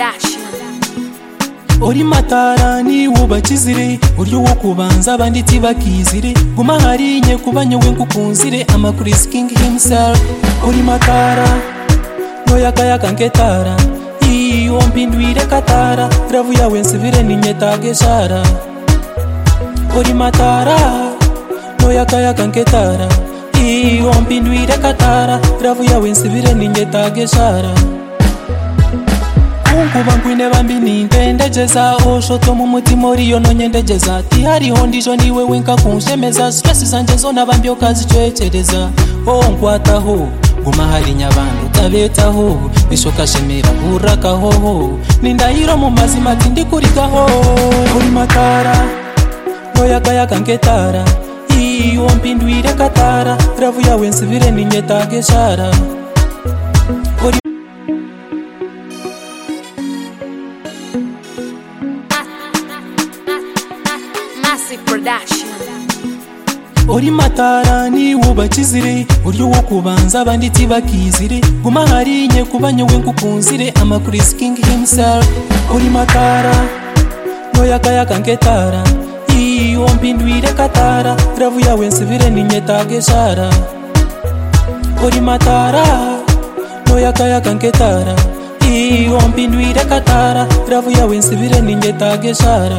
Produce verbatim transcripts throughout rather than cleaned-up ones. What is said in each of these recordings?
Production. Ori matara ni wubakizire uryo wo kubanza banditsi bakizire guma harinye kubanyewe ngukunzire ama Chris King himself. Ori matara no yakaya kanketara iyo mpindwire katara ravu yawe nsibire ninyetage shara. Ori matara no yakaya kanketara iyo mpindwire katara ravu yawe nsibire ninyetage shara. Kuba nkwine bambi nindendegeza oshoto mu mutima oriyo nonyendegeza ti hariho ndijo niwe wenka kunshemeza stress zanje zona bambi okazicwecereza o nkwataho guma harinya abantu tabetaho bishoka shemera urakaho nindahiro mu mazima ati ndikurigaho. Uri matara no yakaya kanketara iyo mpindwire katara ravu yawe nsibire ninyetage shara. Production. Ori matara ni wubakizire uryo wo kubanza banditsi bakizire guma harinye kubanyewe ngukunzire ama Chris King himself. Ori matara no yakaya kanketara iyo mpindwire katara ravu yawe nsibire ninyetage shara. Ori matara no yakaya kanketara iyo mpindwire katara ravu yawe nsibire ninyetage shara.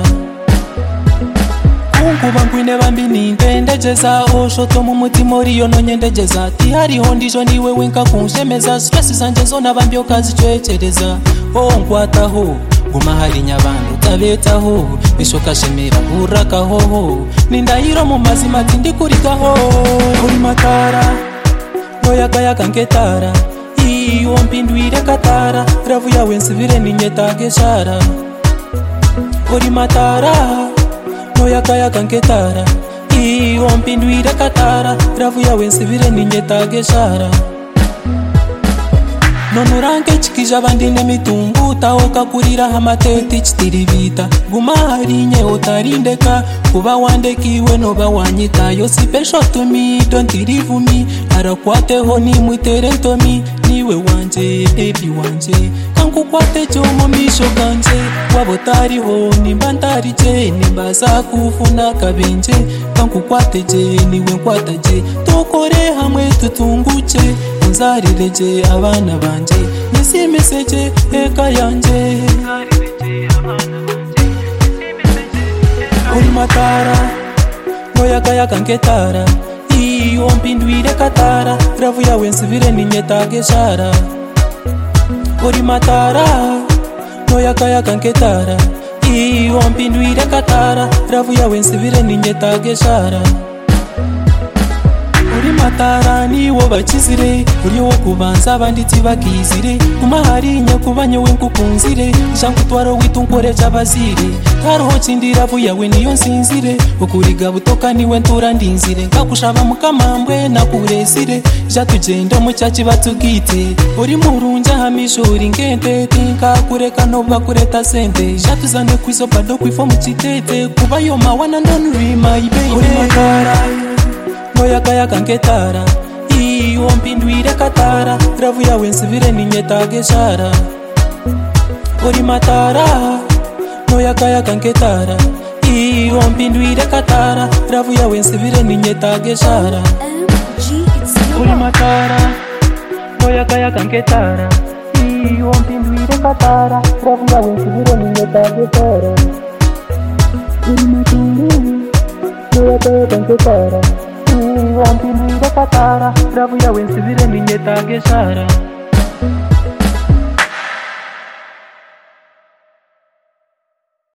Kuba nkwine bambi nindendegeza oshoto mu mutima oriyo nonyendegeza ti hariho ndijo niwe wenka kunshemeza stress zanje zona bambi okazicwecereza o nkwataho guma harinya abantu tabetaho bishoka shemera urakaho nindahiro mu mazima ati ndikurigaho. Uri matara no yakaya kanketara iyo mpindwire katara ravu yawe nsibire ninyetage shara. Uri matara no yakaya kanketara iyo mpindwire katara ravu yawe nsibire ninyetage shara. Nonuranke chikija bandi nemitungu taoka kurira hamateti chitiribita guma harinye otarindeka kuba wandekiwe noba wanyitayo special to me don't leave me arakwateho ni mwitere ntomi niwe wanje baby wanje kankukwate cyomo misho kanje wabotariho nimba ntarije nimbaza kufuna kabenje kankukwate je niwe nkwataje tokore hamwe tutunguce unzarireje abana banje nisimeseje eka yanje. Uri matara no yakaya kanketara iyo mpindwire katara ravu yawe nsibire ninyetage shara. Uri matara no yakaya kanketara iyo mpindwire katara ravu yawe nsibire ninyetage shara. Uri matara ni wo bakizire uryo wo kubanza banditsi bakizire guma harinye kubanyewe ngukunzire jankutwaro witunkore cyabazire karoho cindira vu yawe niyo nsinzire ukuriga butoka niwe ntura ndinzire ngakushaba mukamambwe nakuresire jatugenda mu cyaci batugite uri murunja hamishuri ngente tinka kureka no bakureta sente jatuzane kwizo pado kwifo mu kitete kuba yo mawana don't remind me. Uri matara no yakaya kanketara iyo mpindwire katara ravu yawe nsibire ninyetage shara. Uri matara no yakaya kanketara iyo mpindwire katara ravu yawe nsibire ninyetage shara. Uri matara no yakaya kanketara iyo mpindwire katara ravu yawe nsibire ninyetage shara. Uri matara no yakaya kanketara iyo mpindwire katara ravu yawe nsibire ninyetage shara.